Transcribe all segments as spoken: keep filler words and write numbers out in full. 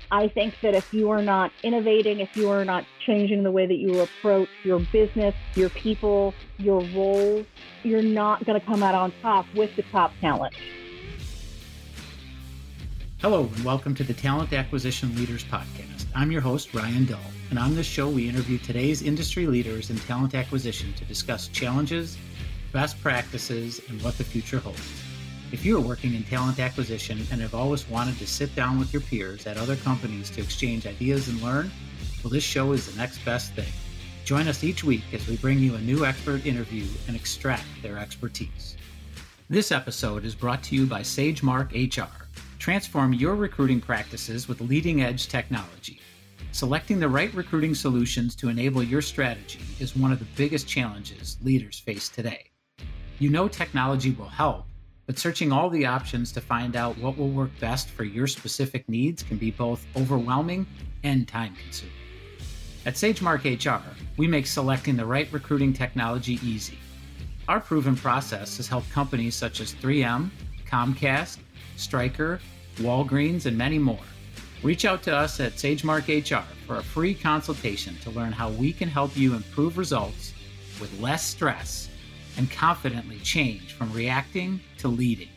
I think that if you are not innovating, if you are not changing the way that you approach your business, your people, your roles, you're not going to come out on top with the top talent. Hello, and welcome to the Talent Acquisition Leaders Podcast. I'm your host, Ryan Dull, and on this show, we interview today's industry leaders in talent acquisition to discuss challenges, best practices, and what the future holds. If you are working in talent acquisition and have always wanted to sit down with your peers at other companies to exchange ideas and learn, well, this show is the next best thing. Join us each week as we bring you a new expert interview and extract their expertise. This episode is brought to you by SageMark H R. Transform your recruiting practices with leading-edge technology. Selecting the right recruiting solutions to enable your strategy is one of the biggest challenges leaders face today. You know technology will help, but searching all the options to find out what will work best for your specific needs can be both overwhelming and time-consuming. At SageMark H R, we make selecting the right recruiting technology easy. Our proven process has helped companies such as three M, Comcast, Stryker, Walgreens, and many more. Reach out to us at SageMark H R for a free consultation to learn how we can help you improve results with less stress and confidently change from reacting to leading.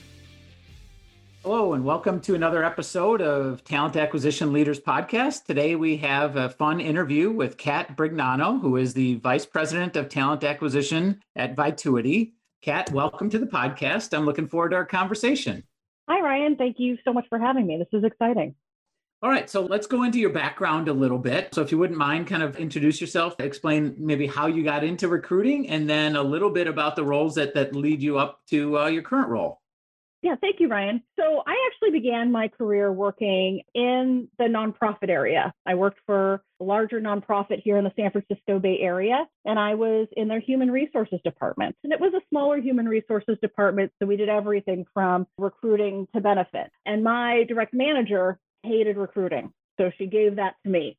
Hello, and welcome to another episode of Talent Acquisition Leaders Podcast. Today we have a fun interview with Kat Brignano, who is the Vice President of Talent Acquisition at Vituity. Kat, welcome to the podcast. I'm looking forward to our conversation. Hi, Ryan. Thank you so much for having me. This is exciting. All right, so let's go into your background a little bit. So if you wouldn't mind, kind of introduce yourself, explain maybe how you got into recruiting, and then a little bit about the roles that, that lead you up to uh, your current role. Yeah, thank you, Ryan. So I actually began my career working in the nonprofit area. I worked for a larger nonprofit here in the San Francisco Bay Area, and I was in their human resources department. And it was a smaller human resources department, so we did everything from recruiting to benefits. And my direct manager hated recruiting, so she gave that to me.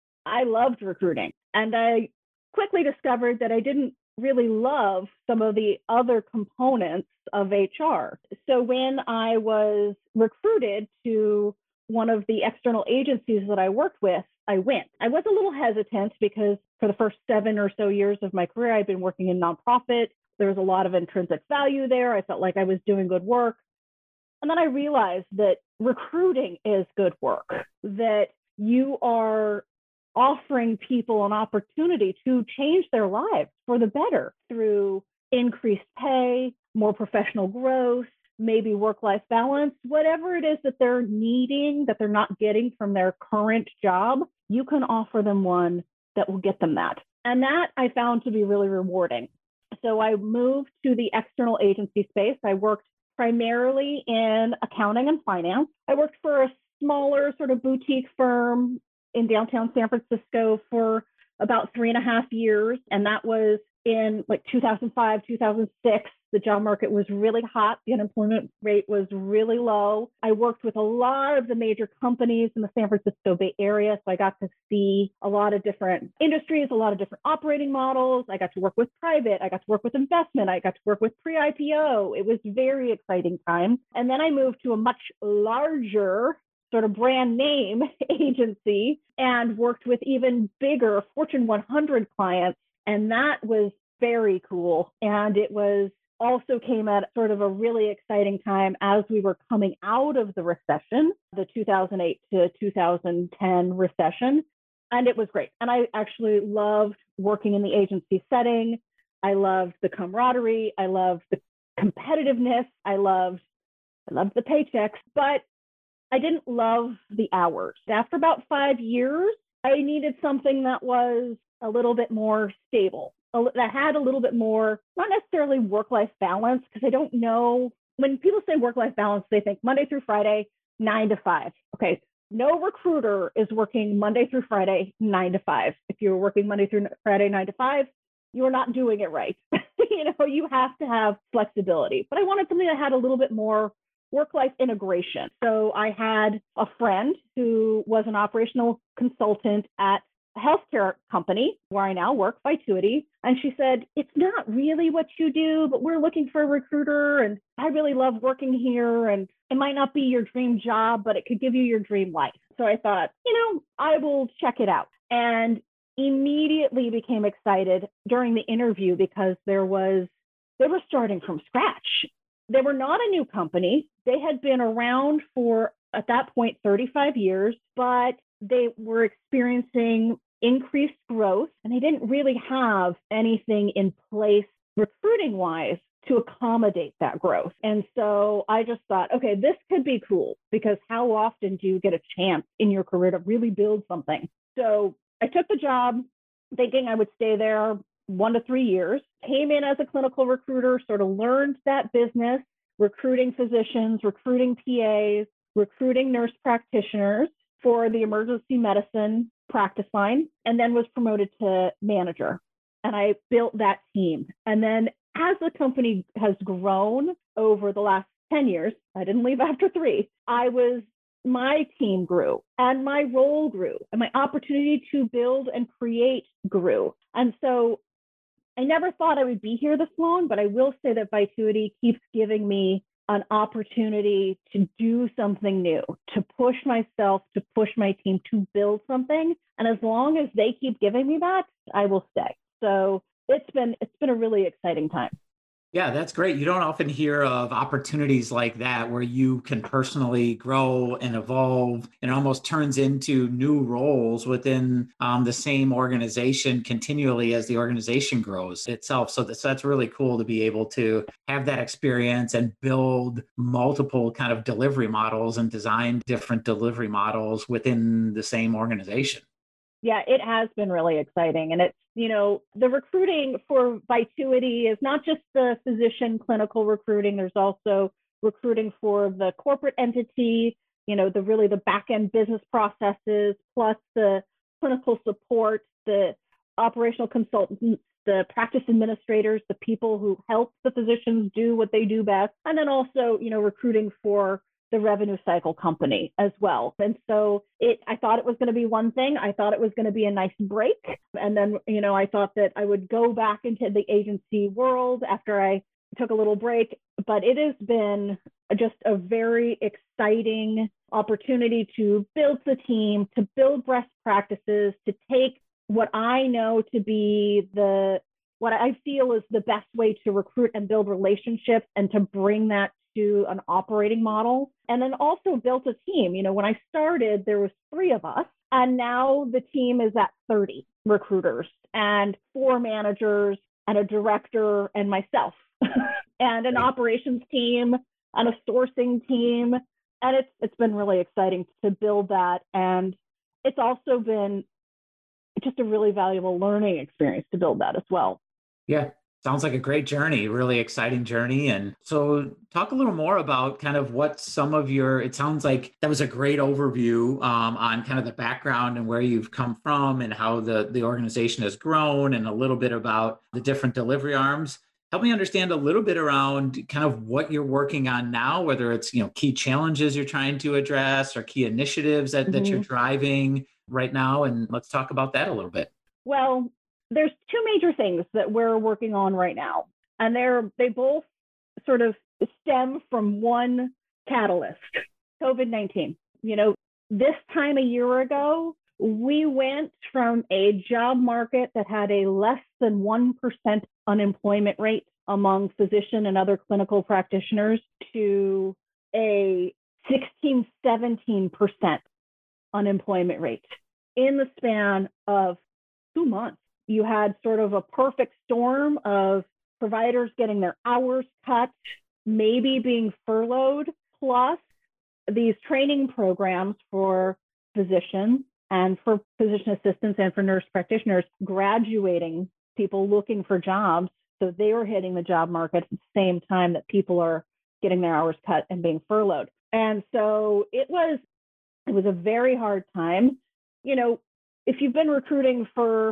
I loved recruiting, and I quickly discovered that I didn't really love some of the other components of H R. So when I was recruited to one of the external agencies that I worked with, I went. I was a little hesitant because for the first seven or so years of my career, I'd been working in nonprofit. There was a lot of intrinsic value there. I felt like I was doing good work. And then I realized that recruiting is good work, that you are offering people an opportunity to change their lives for the better through increased pay, more professional growth, maybe work-life balance, whatever it is that they're needing, that they're not getting from their current job, you can offer them one that will get them that. And that I found to be really rewarding. So I moved to the external agency space. I worked primarily in accounting and finance. I worked for a smaller sort of boutique firm in downtown San Francisco for about three and a half years. And that was in like two thousand five, two thousand six. The job market was really hot. The unemployment rate was really low. I worked with a lot of the major companies in the San Francisco Bay Area. So I got to see a lot of different industries, a lot of different operating models. I got to work with private. I got to work with investment. I got to work with pre-I P O. It was a very exciting time. And then I moved to a much larger sort of brand name agency and worked with even bigger Fortune one hundred clients. And that was very cool. And it was also came at sort of a really exciting time as we were coming out of the recession, the two thousand eight to two thousand ten recession. And it was great. And I actually loved working in the agency setting. I loved the camaraderie. I loved the competitiveness. I loved, I loved the paychecks, but I didn't love the hours. After about five years, I needed something that was a little bit more stable, that had a little bit more, not necessarily work-life balance, because I don't know, when people say work-life balance, they think Monday through Friday, nine to five. Okay, no recruiter is working Monday through Friday, nine to five. If you're working Monday through Friday, nine to five, you're not doing it right. You know, you have to have flexibility. But I wanted something that had a little bit more work-life integration. So I had a friend who was an operational consultant at a healthcare company where I now work, Vituity. And she said, it's not really what you do, but we're looking for a recruiter. And I really love working here. And it might not be your dream job, but it could give you your dream life. So I thought, you know, I will check it out. And immediately became excited during the interview because there was, they were starting from scratch. They were not a new company. They had been around for, at that point, thirty-five years, but they were experiencing increased growth and they didn't really have anything in place recruiting wise to accommodate that growth. And so I just thought, okay, this could be cool because how often do you get a chance in your career to really build something? So I took the job thinking I would stay there one to three years, came in as a clinical recruiter, sort of learned that business, recruiting physicians, recruiting P As, recruiting nurse practitioners for the emergency medicine practice line, and then was promoted to manager. And I built that team. And then as the company has grown over the last ten years, I didn't leave after three, I was, my team grew and my role grew and my opportunity to build and create grew. And so I never thought I would be here this long, but I will say that Vituity keeps giving me an opportunity to do something new, to push myself, to push my team, to build something. And as long as they keep giving me that, I will stay. So it's been it's been a really exciting time. Yeah, that's great. You don't often hear of opportunities like that where you can personally grow and evolve, and it almost turns into new roles within um, the same organization continually as the organization grows itself. So that's, that's really cool to be able to have that experience and build multiple kind of delivery models and design different delivery models within the same organization. Yeah, it has been really exciting. And it's, you know, the recruiting for Vituity is not just the physician clinical recruiting. There's also recruiting for the corporate entity, you know, the really the back end business processes, plus the clinical support, the operational consultants, the practice administrators, the people who help the physicians do what they do best. And then also, you know, recruiting for the revenue cycle company as well. And so it, I thought it was going to be one thing. I thought it was going to be a nice break. And then, you know, I thought that I would go back into the agency world after I took a little break. But it has been just a very exciting opportunity to build the team, to build best practices, to take what I know to be the, what I feel is the best way to recruit and build relationships and to bring that to an operating model, and then also built a team. You know, when I started, there was three of us, and now the team is at thirty recruiters and four managers and a director and myself and an operations team and a sourcing team. And it's it's been really exciting to build that. And it's also been just a really valuable learning experience to build that as well. Yeah. Sounds like a great journey, really exciting journey. And so talk a little more about kind of what some of your, it sounds like that was a great overview um, on kind of the background and where you've come from and how the, the organization has grown, and a little bit about the different delivery arms. Help me understand a little bit around kind of what you're working on now, whether it's, you know, key challenges you're trying to address or key initiatives that, mm-hmm. that you're driving right now. And let's talk about that a little bit. Well, there's two major things that we're working on right now, and they're they both sort of stem from one catalyst, COVID nineteen. You know, this time a year ago, we went from a job market that had a less than one percent unemployment rate among physician and other clinical practitioners to a sixteen, seventeen percent unemployment rate in the span of two months. You had sort of a perfect storm of providers getting their hours cut, maybe being furloughed, plus these training programs for physicians and for physician assistants and for nurse practitioners graduating, people looking for jobs. So they were hitting the job market at the same time that people are getting their hours cut and being furloughed. And so it was, it was a very hard time. You know, if you've been recruiting for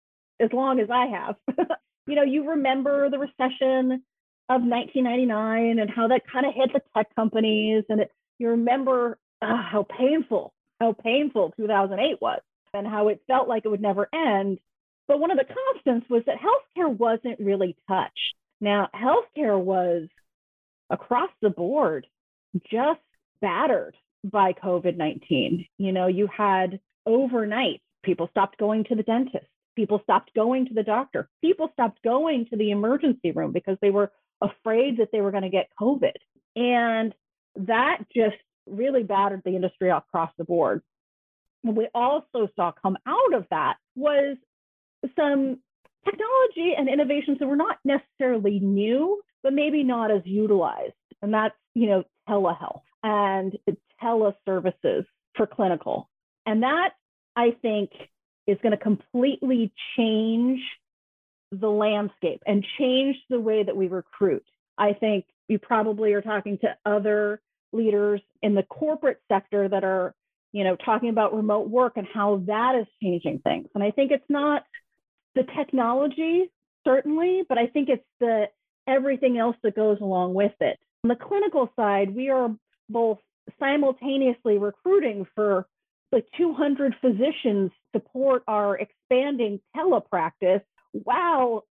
as long as I have, you know, you remember the recession of nineteen ninety-nine and how that kind of hit the tech companies. And it, you remember uh, how painful, how painful two thousand eight was and how it felt like it would never end. But one of the constants was that healthcare wasn't really touched. Now, healthcare was across the board just battered by COVID nineteen. You know, you had overnight, people stopped going to the dentist. People stopped going to the doctor. People stopped going to the emergency room because they were afraid that they were going to get COVID. And that just really battered the industry across the board. What we also saw come out of that was some technology and innovations that were not necessarily new, but maybe not as utilized. And that's, you know, telehealth and teleservices for clinical. And that, I think, is going to completely change the landscape and change the way that we recruit. I think you probably are talking to other leaders in the corporate sector that are, you know, talking about remote work and how that is changing things. And I think it's not the technology, certainly, but I think it's the everything else that goes along with it. On the clinical side, we are both simultaneously recruiting for like two hundred physicians support our expanding telepractice while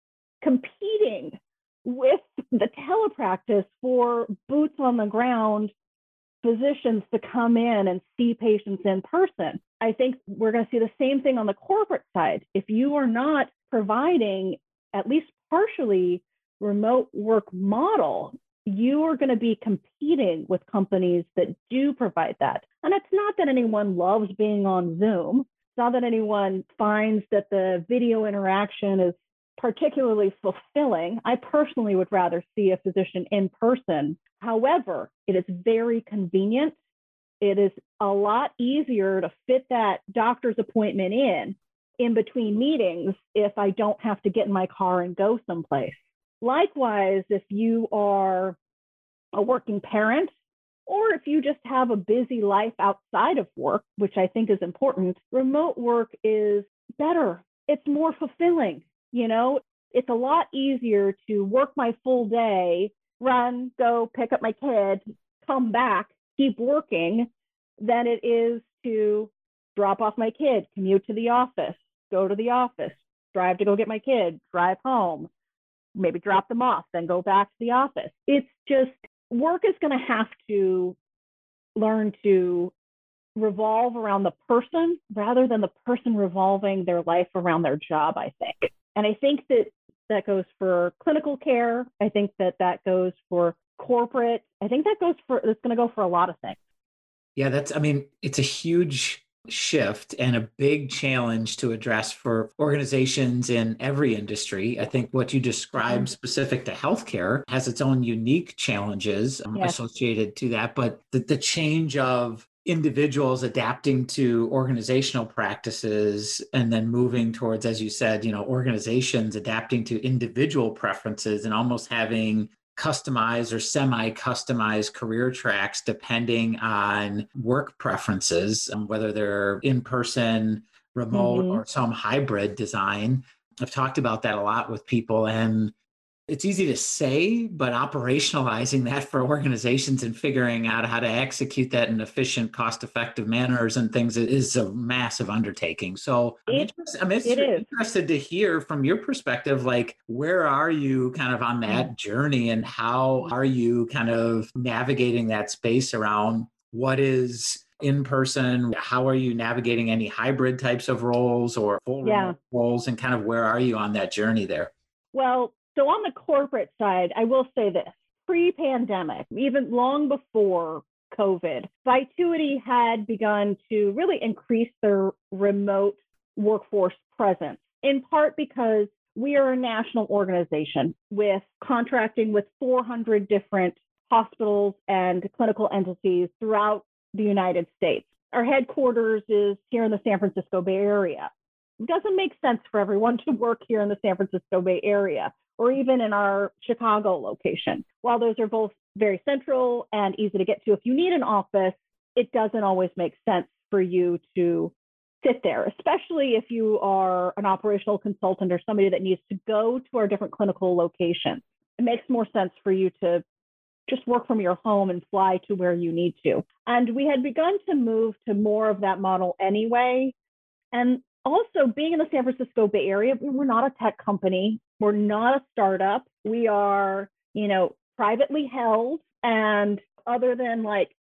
competing with the telepractice for boots on the ground physicians to come in and see patients in person. I think we're going to see the same thing on the corporate side. If you are not providing at least partially remote work model, you are going to be competing with companies that do provide that. And it's not that anyone loves being on Zoom. It's not that anyone finds that the video interaction is particularly fulfilling. I personally would rather see a physician in person. However, it is very convenient. It is a lot easier to fit that doctor's appointment in, in between meetings if I don't have to get in my car and go someplace. Likewise, if you are a working parent, or if you just have a busy life outside of work, which I think is important, remote work is better. It's more fulfilling. You know, it's a lot easier to work my full day, run, go pick up my kid, come back, keep working, than it is to drop off my kid, commute to the office, go to the office, drive to go get my kid, drive home, maybe drop them off, then go back to the office. It's just, work is going to have to learn to revolve around the person rather than the person revolving their life around their job, I think. And I think that that goes for clinical care. I think that that goes for corporate. I think that goes for, it's going to go for a lot of things. Yeah, that's, I mean, it's a huge shift and a big challenge to address for organizations in every industry. I think what you described mm-hmm. specific to healthcare has its own unique challenges um, yes. associated to that, but the, the change of individuals adapting to organizational practices and then moving towards, as you said, you know, organizations adapting to individual preferences and almost having customized or semi-customized career tracks depending on work preferences, um, whether they're in-person, remote, mm-hmm. or some hybrid design. I've talked about that a lot with people, and it's easy to say, but operationalizing that for organizations and figuring out how to execute that in efficient, cost-effective manners and things is a massive undertaking. So I'm, it, interested, I'm interested, interested to hear from your perspective, like, where are you kind of on that mm-hmm. journey, and how are you kind of navigating that space around what is in person? How are you navigating any hybrid types of roles or full yeah. remote roles, and kind of where are you on that journey there? Well, so on the corporate side, I will say this, pre-pandemic, even long before COVID, Vituity had begun to really increase their remote workforce presence, in part because we are a national organization with contracting with four hundred different hospitals and clinical entities throughout the United States. Our headquarters is here in the San Francisco Bay Area. It doesn't make sense for everyone to work here in the San Francisco Bay Area, or even in our Chicago location. While those are both very central and easy to get to, if you need an office, it doesn't always make sense for you to sit there, especially if you are an operational consultant or somebody that needs to go to our different clinical locations. It makes more sense for you to just work from your home and fly to where you need to. And we had begun to move to more of that model anyway. And also, being in the San Francisco Bay Area, we're not a tech company. We're not a startup. We are, you know, privately held. And other than like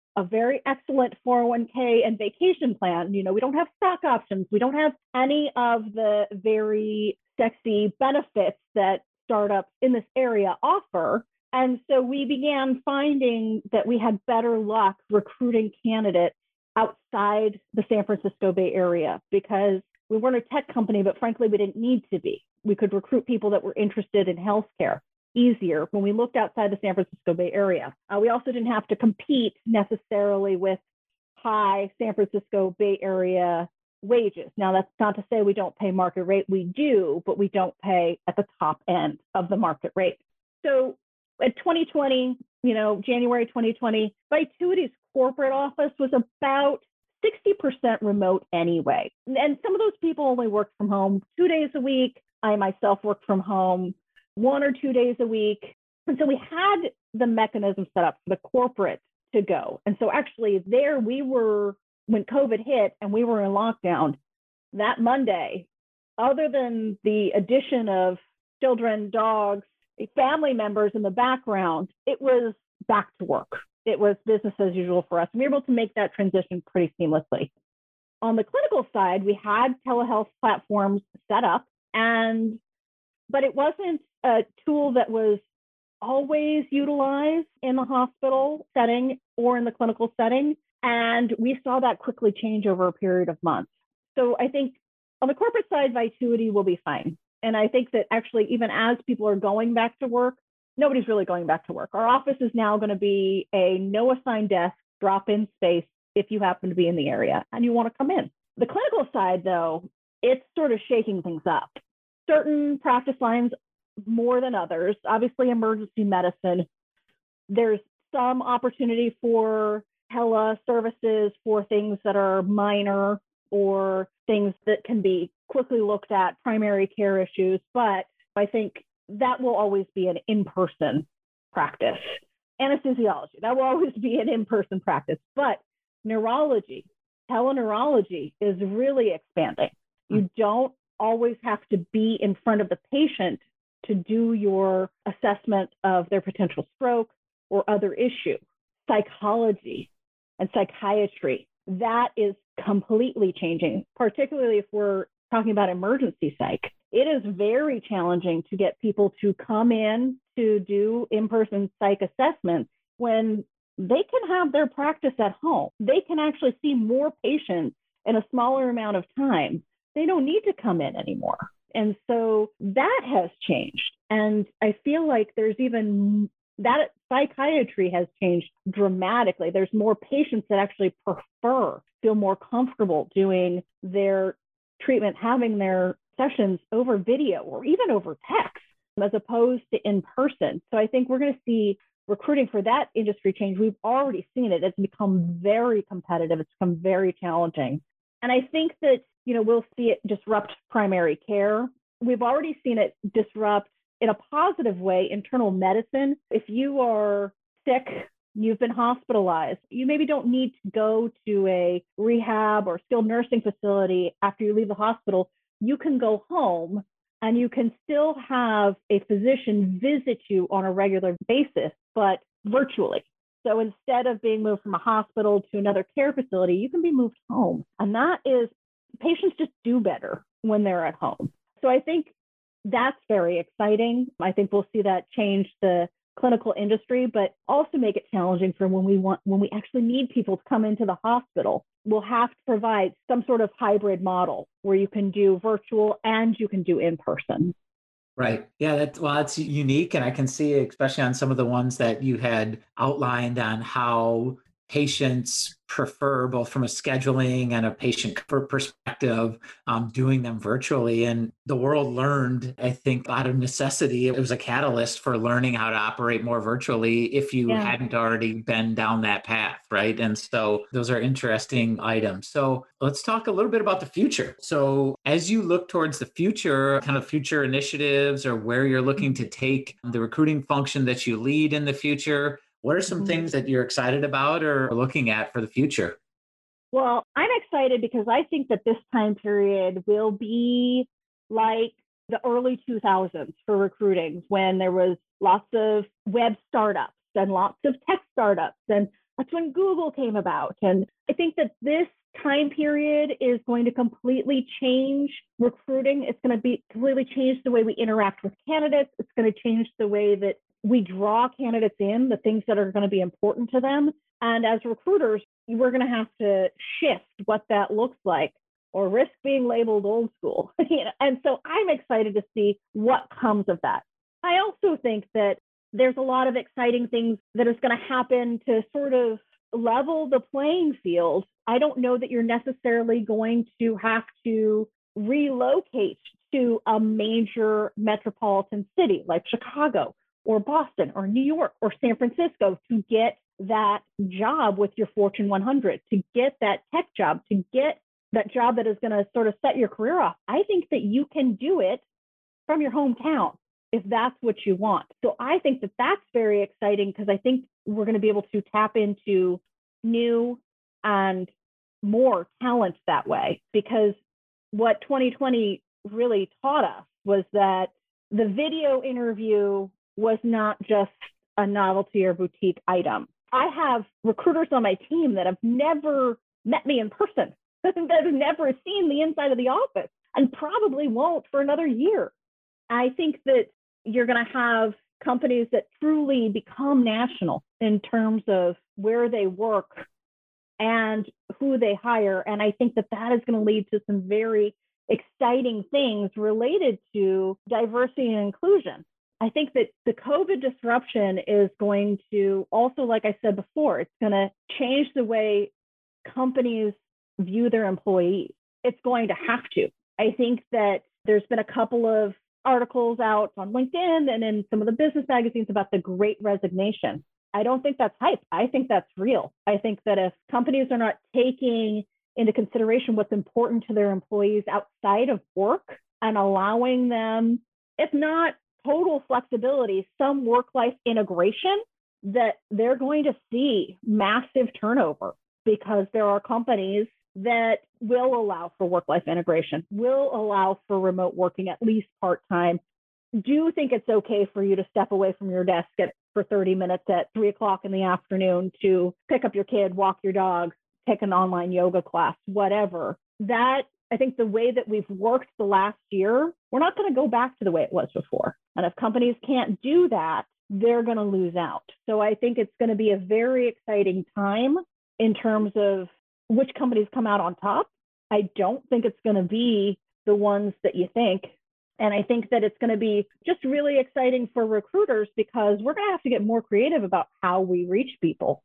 a very excellent four oh one k and vacation plan. You know, we don't have stock options. We don't have any of the very sexy benefits that startups in this area offer. And so we began finding that we had better luck recruiting candidates outside the San Francisco Bay Area because we weren't a tech company, but frankly, we didn't need to be. We could recruit people that were interested in healthcare easier when we looked outside the San Francisco Bay Area. Uh, we also didn't have to compete necessarily with high San Francisco Bay Area wages. Now, that's not to say we don't pay market rate. We do, but we don't pay at the top end of the market rate. So in twenty twenty, you know, January twenty twenty, Vituity's corporate office was about sixty percent remote anyway. And some of those people only worked from home two days a week. I myself worked from home one or two days a week. And so we had the mechanism set up for the corporate to go. And so actually there we were, when COVID hit and we were in lockdown, that Monday, other than the addition of children, dogs, family members in the background, it was back to work. It was business as usual for us. We were able to make that transition pretty seamlessly. On the clinical side, we had telehealth platforms set up, and but it wasn't a tool that was always utilized in the hospital setting or in the clinical setting. And we saw that quickly change over a period of months. So I think on the corporate side, Vituity will be fine. And I think that actually, even as people are going back to work, nobody's really going back to work. Our office is now going to be a no assigned desk, drop-in space if you happen to be in the area and you want to come in. The clinical side, though, it's sort of shaking things up. Certain practice lines more than others. Obviously, emergency medicine. There's some opportunity for tele services for things that are minor or things that can be quickly looked at, primary care issues. But I think that will always be an in-person practice. Anesthesiology, that will always be an in-person practice. But neurology, teleneurology is really expanding. You don't always have to be in front of the patient to do your assessment of their potential stroke or other issue. Psychology and psychiatry, that is completely changing, particularly if we're talking about emergency psych. It is very challenging to get people to come in to do in-person psych assessments when they can have their practice at home. They can actually see more patients in a smaller amount of time. They don't need to come in anymore. And so that has changed. And I feel like there's even that psychiatry has changed dramatically. There's more patients that actually prefer, feel more comfortable doing their treatment, having their sessions over video or even over text as opposed to in person. So I think we're going to see recruiting for that industry change. We've already seen it. It's become very competitive. It's become very challenging. And I think that, you know, we'll see it disrupt primary care. We've already seen it disrupt, in a positive way, internal medicine. If you are sick, you've been hospitalized, you maybe don't need to go to a rehab or skilled nursing facility after you leave the hospital. You can go home and you can still have a physician visit you on a regular basis, but virtually. So instead of being moved from a hospital to another care facility, you can be moved home. And that is, patients just do better when they're at home. So I think that's very exciting. I think we'll see that change the clinical industry, but also make it challenging for when we want, when we actually need people to come into the hospital. We'll have to provide some sort of hybrid model where you can do virtual and you can do in person. Right. Yeah. That, well, that's unique. And I can see, especially on some of the ones that you had outlined on how patients prefer, both from a scheduling and a patient perspective, um, doing them virtually. And the world learned, I think, out of necessity. It was a catalyst for learning how to operate more virtually if you yeah. hadn't already been down that path, right? And so those are interesting items. So let's talk a little bit about the future. So as you look towards the future, kind of future initiatives or where you're looking to take the recruiting function that you lead in the future, what are some mm-hmm. things that you're excited about or looking at for the future? Well, I'm excited because I think that this time period will be like the early two thousands for recruiting, when there was lots of web startups and lots of tech startups and That's when Google came about. And I think that this time period is going to completely change recruiting. It's going to be completely change the way we interact with candidates. It's going to change the way that we draw candidates in, the things that are going to be important to them. And as recruiters, we're going to have to shift what that looks like or risk being labeled old school. And so I'm excited to see what comes of that. I also think that there's a lot of exciting things that is going to happen to sort of level the playing field. I don't know that you're necessarily going to have to relocate to a major metropolitan city like Chicago or Boston or New York or San Francisco to get that job with your Fortune one hundred, to get that tech job, to get that job that is going to sort of set your career off. I think that you can do it from your hometown if that's what you want. So I think that that's very exciting because I think we're going to be able to tap into new and more talent that way, because what twenty twenty really taught us was that the video interview was not just a novelty or boutique item. I have recruiters on my team that have never met me in person, that have never seen the inside of the office and probably won't for another year. I think that you're going to have companies that truly become national in terms of where they work and who they hire. And I think that that is going to lead to some very exciting things related to diversity and inclusion. I think that the COVID disruption is going to also, like I said before, it's going to change the way companies view their employees. It's going to have to. I think that there's been a couple of articles out on LinkedIn and in some of the business magazines about the Great Resignation. I don't think that's hype. I think that's real. I think that if companies are not taking into consideration what's important to their employees outside of work and allowing them, if not total flexibility, some work-life integration, that they're going to see massive turnover, because there are companies that will allow for work-life integration, will allow for remote working, at least part-time. Do think it's okay for you to step away from your desk at, for thirty minutes at three o'clock in the afternoon to pick up your kid, walk your dog, take an online yoga class, whatever. That, I think the way that we've worked the last year, we're not going to go back to the way it was before. And if companies can't do that, they're going to lose out. So I think it's going to be a very exciting time in terms of which companies come out on top. I don't think it's going to be the ones that you think. And I think that it's going to be just really exciting for recruiters, because we're going to have to get more creative about how we reach people,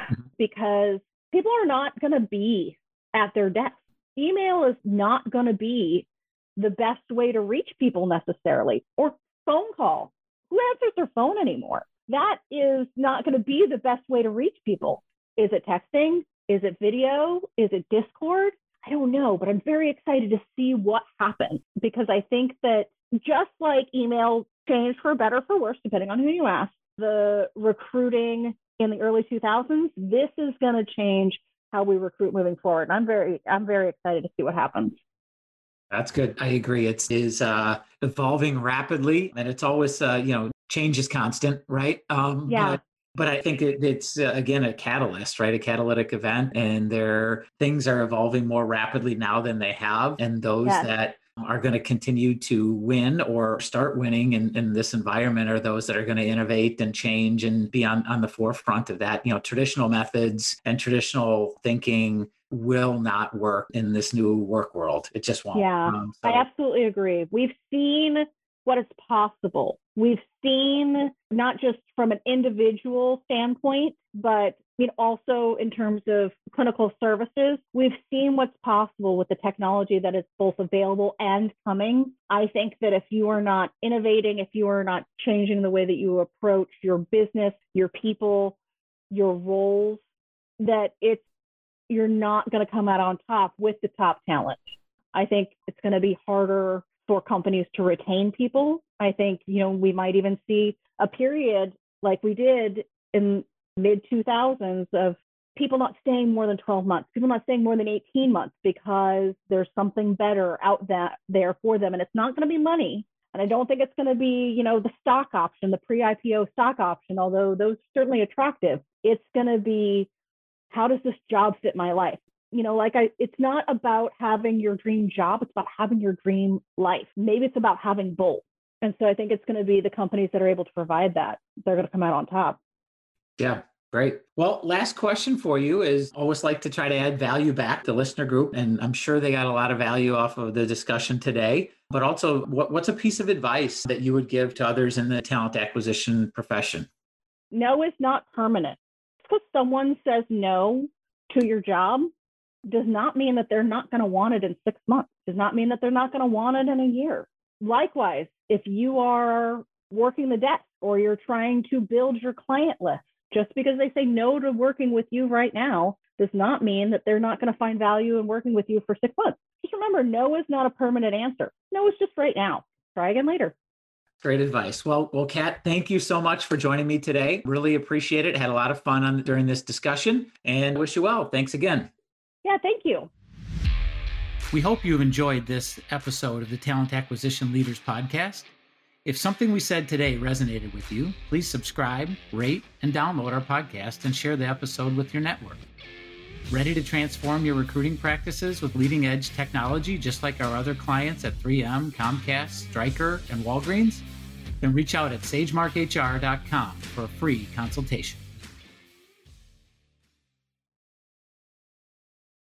because people are not going to be at their desk. Email is not going to be the best way to reach people necessarily, or phone call. Who answers their phone anymore? That is not going to be the best way to reach people. Is it texting? Is it video? Is it Discord? I don't know, but I'm very excited to see what happens, because I think that just like email changed for better or for worse, depending on who you ask, the recruiting in the early two thousands, this is going to change how we recruit moving forward. And I'm very, I'm very excited to see what happens. That's good. I agree. It's is uh, evolving rapidly, and it's always, uh, you know, change is constant, right? Um, yeah. But, but I think it, it's, uh, again, a catalyst, right? A catalytic event. And there, things are evolving more rapidly now than they have. And those yes. that are going to continue to win or start winning in, in this environment are those that are going to innovate and change and be on, on the forefront of that. You know, traditional methods and traditional thinking will not work in this new work world. It just won't. Yeah, um, so. I absolutely agree. We've seen what is possible. We've seen not just from an individual standpoint, but you know, also in terms of clinical services, we've seen what's possible with the technology that is both available and coming. I think that if you are not innovating, if you are not changing the way that you approach your business, your people, your roles, that it's you're not going to come out on top with the top talent. I think it's going to be harder for companies to retain people. I think, you know, we might even see a period like we did in mid two thousands of people not staying more than twelve months, people not staying more than eighteen months because there's something better out that there for them. And it's not going to be money. And I don't think it's going to be, you know, the stock option, the pre-I P O stock option, although those are certainly attractive. It's going to be how does this job fit my life? You know, like I, it's not about having your dream job. It's about having your dream life. Maybe it's about having both. And so I think it's going to be the companies that are able to provide that. They're going to come out on top. Yeah. Great. Well, last question for you is always like to try to add value back to the listener group. And I'm sure they got a lot of value off of the discussion today, but also what, what's a piece of advice that you would give to others in the talent acquisition profession? No is not permanent. Because someone says no to your job does not mean that they're not going to want it in six months. Does not mean that they're not going to want it in a year. Likewise, if you are working the desk or you're trying to build your client list, just because they say no to working with you right now does not mean that they're not going to find value in working with you for six months. Just remember, no is not a permanent answer. No is just right now. Try again later. Great advice. Well, well, Kat, thank you so much for joining me today. Really appreciate it. Had a lot of fun on during this discussion and wish you well. Thanks again. Yeah, thank you. We hope you've enjoyed this episode of the Talent Acquisition Leaders Podcast. If something we said today resonated with you, please subscribe, rate, and download our podcast and share the episode with your network. Ready to transform your recruiting practices with leading-edge technology, just like our other clients at three M, Comcast, Stryker, and Walgreens? Then reach out at sagemark h r dot com for a free consultation.